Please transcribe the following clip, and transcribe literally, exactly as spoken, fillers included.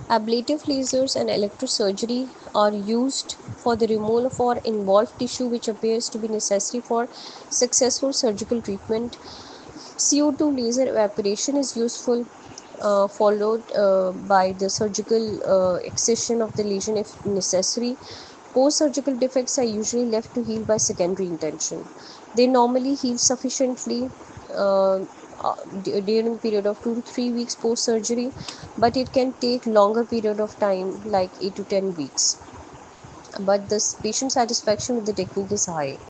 Ablative lasers and electrosurgery are used for the removal of or involved tissue which appears to be necessary for successful surgical treatment. C O two laser evaporation is useful, uh, followed uh, by the surgical uh, excision of the lesion if necessary. Post surgical defects are usually left to heal by secondary intention. They normally heal sufficiently uh, uh, d- during a period of two to three weeks post surgery, but it can take longer period of time like eight to ten weeks. But this patient satisfaction with the technique is high.